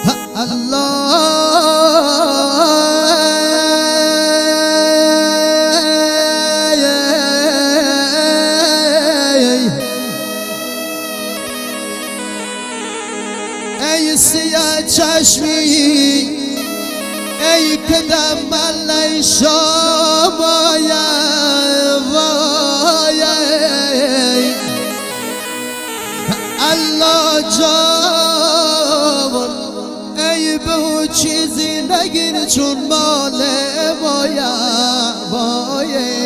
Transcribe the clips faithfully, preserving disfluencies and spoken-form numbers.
ای سیاه چشمی ای کدم ملی شمای وای الله جوان ای به چیزی نگیر چون مال مایا وای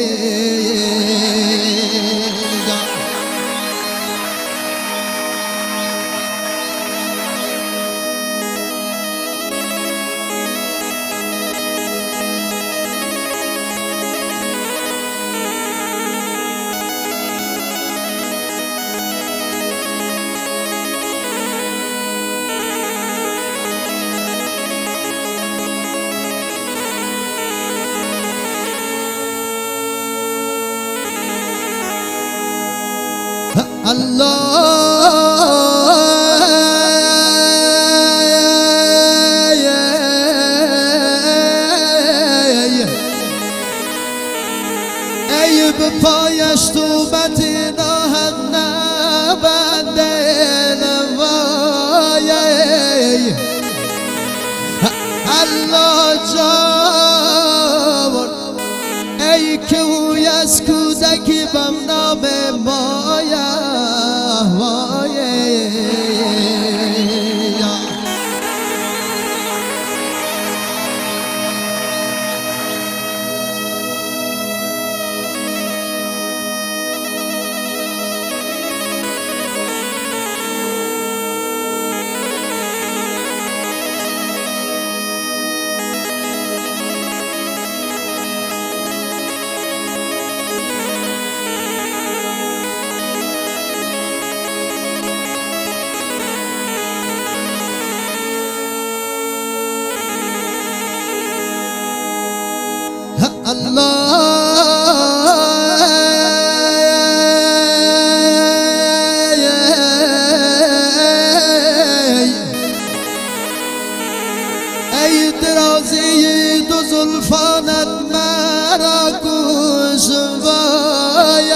الله ای به پایش توبت ناحق نبندن وای الله جوان ای که اوی از کودکی بم نام مایا وای ای درازی دو زلفانت مرا گوش وای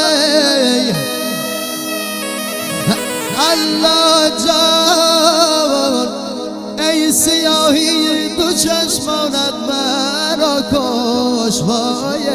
الله جوان ای سیاهی دو چشمانت مرا کش وای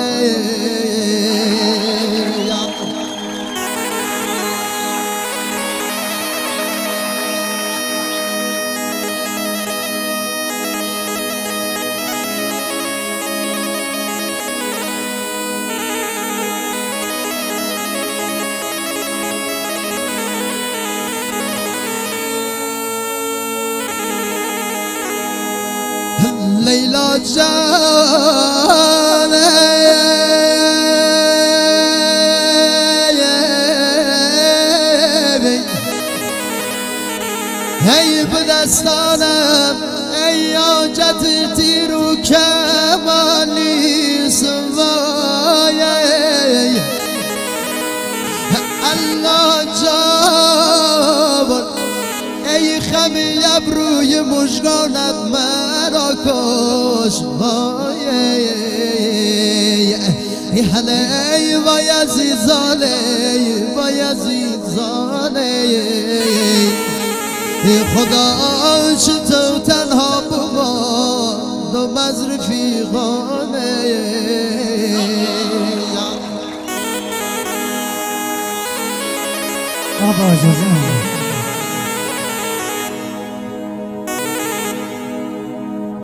لیلا جان ای به دستانم ای حاجت تیر و کمانی سوای الله جوان ای خمی ابروی مژگانت مرا کش وای ای هله وای عزیزانه وای عزیزانه ای خدا چه تو تنها بمان و از رفیقانه آبا اجازه میدم